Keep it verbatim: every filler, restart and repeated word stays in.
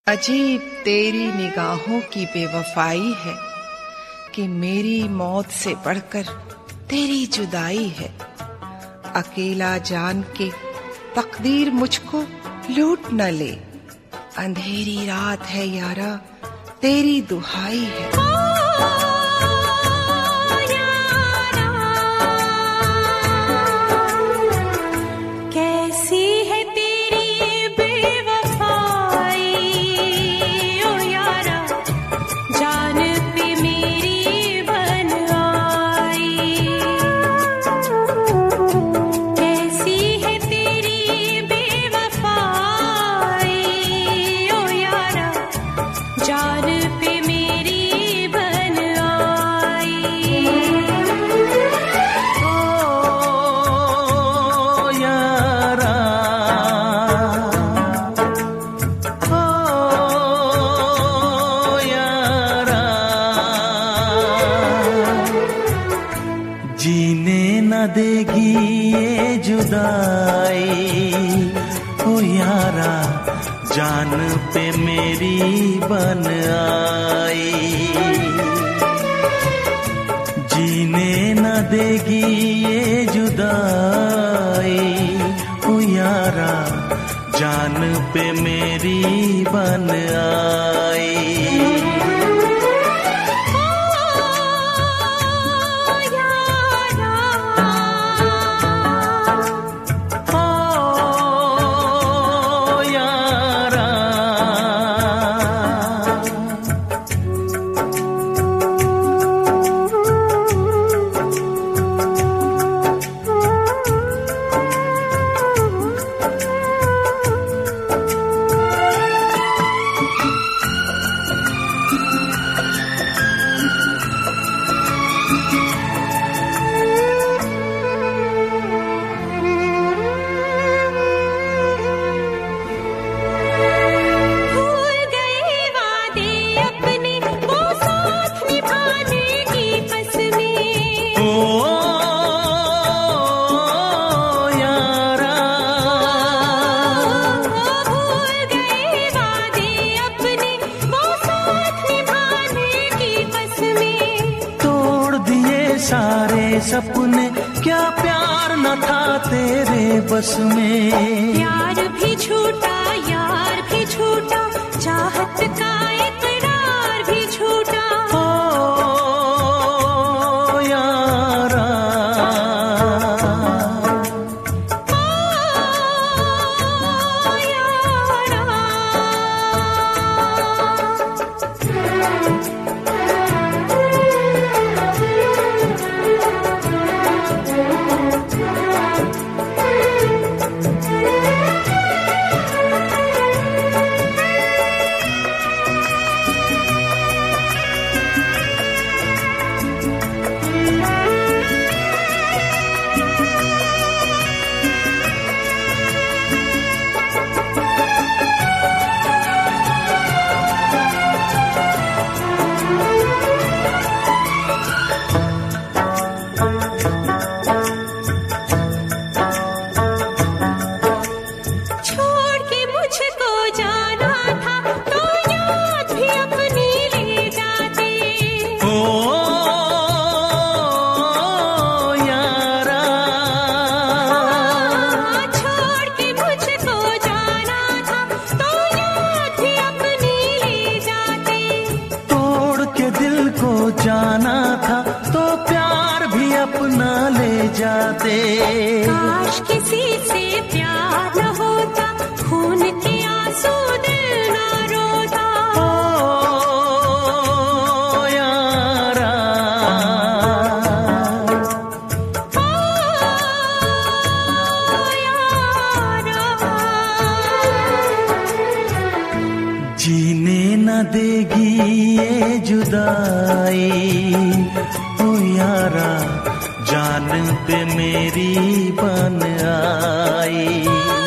अजीब तेरी निगाहों की बेवफाई है कि मेरी मौत से बढ़कर तेरी जुदाई है। अकेला जान के तकदीर मुझको लूट न ले, अंधेरी रात है यारा तेरी दुहाई है। जीने न देगी ये जुदाई, ओ यारा जान पे मेरी बन आई। जीने न देगी ये जुदाई, ओ यारा जान पे मेरी बन आई। सारे सपने क्या प्यार न था तेरे बस में। प्यार भी झूठा यार भी झूठा, चाहत का इकरार भी झूठा। ओ यारा ओ यारा जाना था तो प्यार भी अपना ले जाते। काश किसी से प्यार न होता, खून के आंसू दिल न रोता। ओ यारा ओ यारा जीने न देगी ये जुदाई, ओ यारा जान पे मेरी बन आई।